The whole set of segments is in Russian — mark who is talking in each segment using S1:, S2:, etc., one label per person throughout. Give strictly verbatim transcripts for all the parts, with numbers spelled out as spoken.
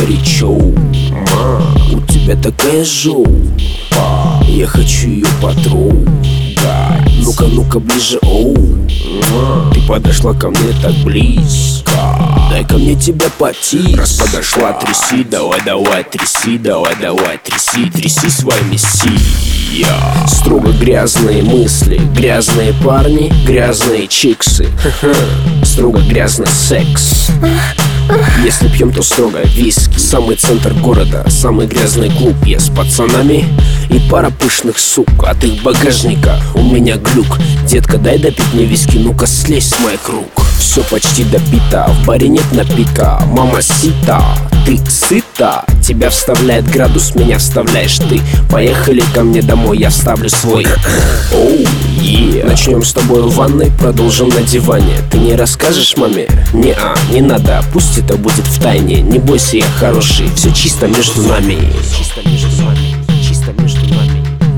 S1: горячо. У тебя такая жопа, я хочу ее потрогать. Ну-ка, ну-ка ближе, оу. Ты подошла ко мне так близко, дай ко мне тебя потише. Раз подошла, тряси, давай, давай, тряси, давай, давай, тряси, тряси своими си. Строго грязные мысли, грязные парни, грязные чиксы. Строго грязный секс. Если пьем, то строго виски. Самый центр города, самый грязный клуб. Я с пацанами и пара пышных сук. От их багажника у меня глюк. Детка, дай допить мне виски, ну-ка слезь с моих рук. Все почти допито, в баре нет напитка. Мама сита, ты сыта. Тебя вставляет градус, меня вставляешь ты. Поехали ко мне домой, я вставлю свой. Оу, yeah. Начнем с тобой в ванной, продолжим на диване. Ты не расскажешь маме? Не-а, не надо, пусть это будет в тайне. Не бойся, я хороший, все чисто между нами. Чисто между нами, чисто между нами.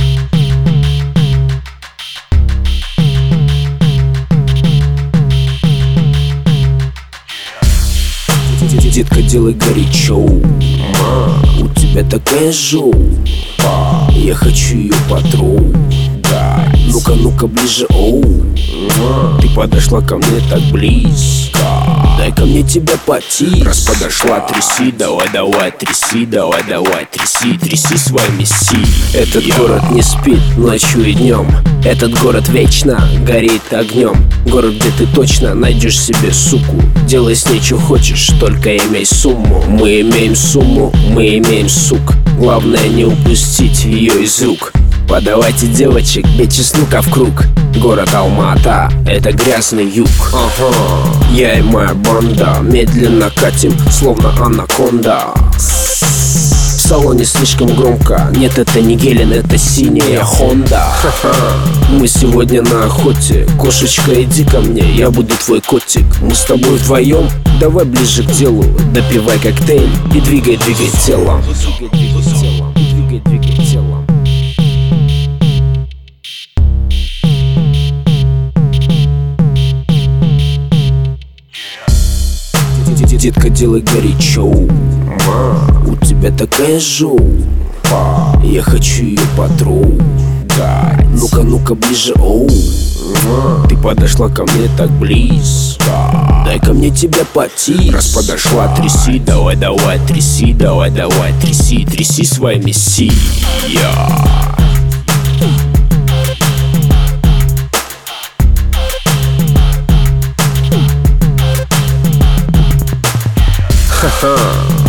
S1: Детка, делай горячо. У тебя такая жопа, я хочу ее потрогать. Ну-ка, ну-ка ближе, оу. Ты подошла ко мне так близко, дай ко мне тебя потише. Раз подошла, тряси, давай, давай, тряси, давай, давай, тряси, тряси своими си. Этот город не спит ночью и днем. Этот город вечно горит огнем. Город, где ты точно найдешь себе суку. Делай с ней что хочешь, только имей сумму. Мы имеем сумму, мы имеем сук. Главное не упустить ее из рук. Подавайте девочек, бейте с лука в круг. Город Алма-Ата, это грязный юг. Ага. Я и моя банда медленно катим, словно анаконда. В салоне слишком громко, нет, это не Гелен, это синяя Хонда. Мы сегодня на охоте, кошечка, иди ко мне, я буду твой котик. Мы с тобой вдвоем, давай ближе к делу. Допивай коктейль и двигай, двигай телом. Двигай, двигай телом, двигай, двигай телом. Детка, делай горячо. У тебя такая жопа, я хочу ее потрогать. Ну-ка, ну-ка ближе, оу. Ты подошла ко мне так близко, дай ко мне тебя потише. Раз подошла, тряси, давай, давай, тряси, давай, давай, тряси, тряси своими си. Ха-ха.